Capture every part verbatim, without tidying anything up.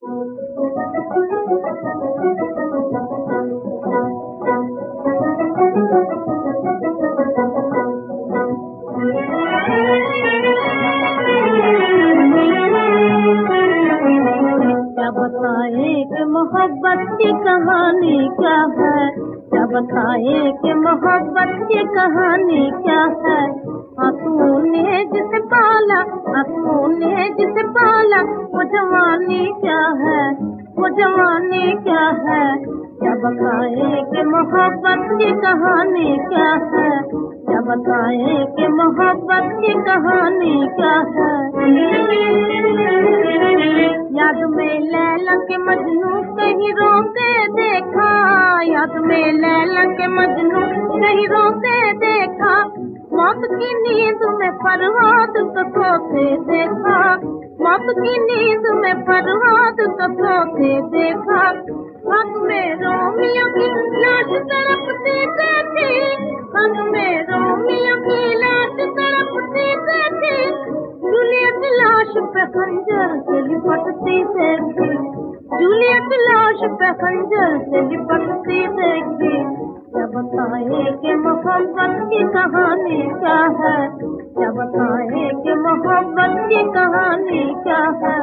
क्या बताए कि मोहब्बत की कहानी क्या है, क्या बताए कि मोहब्बत की कहानी क्या है। आंसू ने जिसे पाला, आंसू ने जिसे पाला, वो जवानी क्या है, वो जवानी क्या है। क्या बताए कि मोहब्बत की कहानी क्या है, क्या बताए कि मोहब्बत की कहानी क्या है। याद में लैला के मजनू कहीं रोते देखा, याद में लैला के मजनू कहीं रोते देखा। मौत की नींद में फरहाद को सोते देखा, मौत की नींद में फरहाद को सोते देखा। आँख में रोमियो की लाश तड़पती थी, आँख में रोमियो की लाश तड़पती थी। जूलियट लाश पे खंजर से लिपटती देखी, जूलियट लाश पे खंजर से लिपटती देखी। क्या बताए कि मोहब्बत की कहानी क्या है, क्या बताए कि मोहब्बत की कहानी क्या है।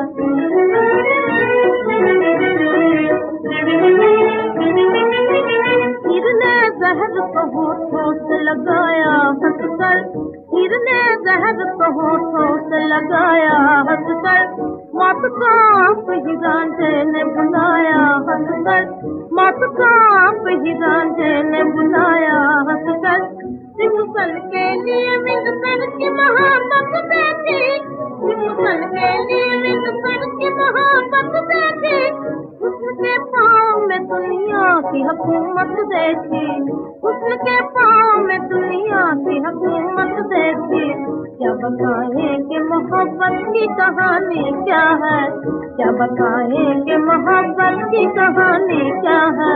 हीर ने जहर को होठों से लगाया हंसकर, हीर ने जहर को होठों से लगाया हंसकर। मौत का आप ही रांझे ने बुलाया हंसकर, मौत का आप ही रांझे ने बुलाया हंसकर। सिमसन के लिए विंदसर की मोहब्बत देखी, सिमसन के लिए विंदसर की मोहब्बत देखी। उसके पाँव में दुनिया की हुकूमत देखी, उसके पाँव में दुनिया की हुकूमत देखी। क्या बताए कि मोहब्बत की कहानी क्या है, क्या बताए कि मोहब्बत की कहानी क्या है।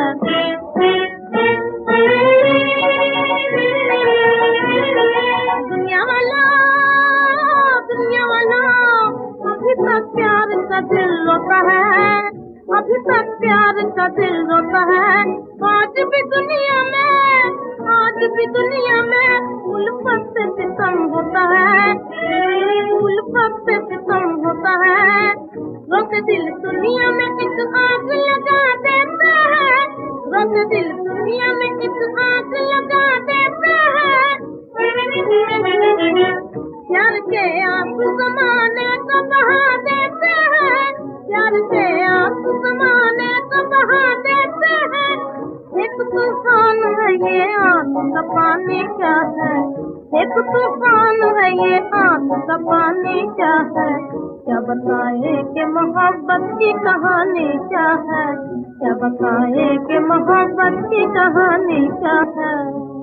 दुनिया वाला, दुनिया वाला, अभी तक प्यार का दिल रोता है, अभी तक प्यार का दिल रोता है। आज भी दुनिया में, आज भी दुनिया में उल्फत से सितम होता है, उल्फत से सितम होता है। रोते दिल दुनिया में एक आग लगा देता है, रोते दिल दुनिया में एक आग लगा देता है। प्यार के आंसू जमाने को बहा देते हैं, प्यार के आंसू जमाने को बहा देते हैं। एक तूफान है ये आंसू का पानी क्या है, एक तूफान है ये आंसू का पानी क्या है। क्या बताए कि मोहब्बत की कहानी क्या है, क्या बताए कि मोहब्बत की कहानी क्या है।